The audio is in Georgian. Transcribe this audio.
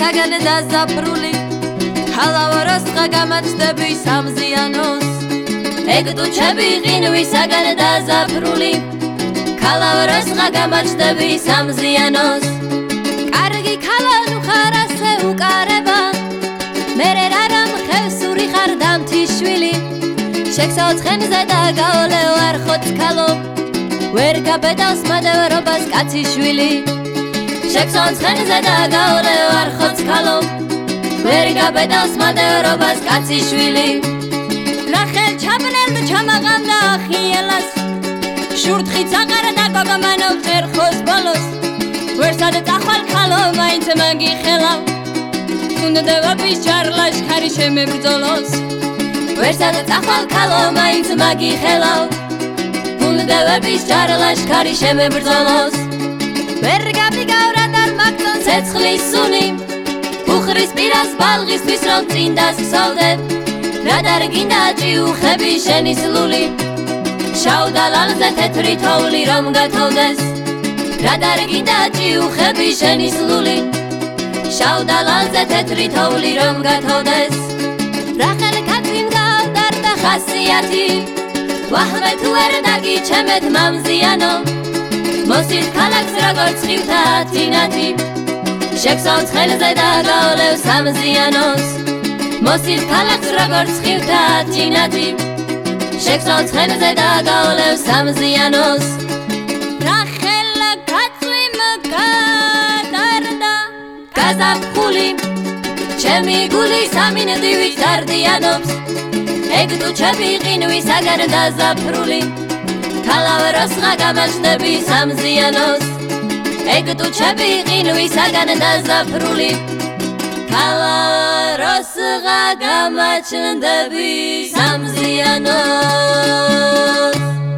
საგან დაზაფრული ჰალავაროსღა გამაჩნდები სამზიანოს ეგ ტუჩები ყინვი საგან დაზაფრული ჰალავაროსღა გამაჩნდები სამზიანოს კარგი ქალანუ ხარ ასე უკარება მერე რარამ ხევსური ხარ დამთიშვილი შექსაო ცხენზე და გაოლეო არ ხოცხალო ვერ გაბედავს მადევრობას კაციშვილი შექსაო ცხენზე და გაოლეო არ ხოცხალო ვერ გაბედავს მადევრობას კაციშვილი რახელ ჩაბნელ და ჩამაღამ და ახიელას შურთხიც აყარა და გოგომანო წერხოს ბოლოს ვერსად წახვალ ქალო მაინც მაგიხელავ უნდევების ჯარლაშქარი შემებრძოლოს ვერსად წახვალ ქალო მაინც მაგიხელავ უნდევების ჯარლაშქარი შემებრძოლოს ვერ გაბიგავრა და მაგდონ ცეცხლის სუნი უხრის პირას ბალღისთვის რომ წინ დასხსოვდე რა დარგინდა ჭიუხები შენი სლული შავ დალალზე თეთრი თოვლი რომ გათოვდეს რა დარგინდა ჭიუხები შენი სლული შავ დალალზე თეთრი თოვლი რომ გათოვდეს რახელ კაცი მგავდარდა ხასიათი ვაჰმე თუ ვერ დაგიჩემეთ მამზიანო მოსით ქალაქს როგორც ხივთა თინათი შექსავ ცხელზე და გაოლევ სამზიანოს მოსით ქალაქს როგორც ხივთა თინათი შექსავ ცხელზე და გაოლევ სამზიანოს რახელა კაცი მგავდარდა გაზაფხული ჩემი გული სამინდივით დარდიანობს ეგ ტუჩები ყინვი საგან დაზაფრული ქალავაროსღა გამაჩნდები სამზიანოს ეგ ტუჩები ყინვი საგან დაზაფრული ქალავაროსღა გამაჩნდები სამზიანოს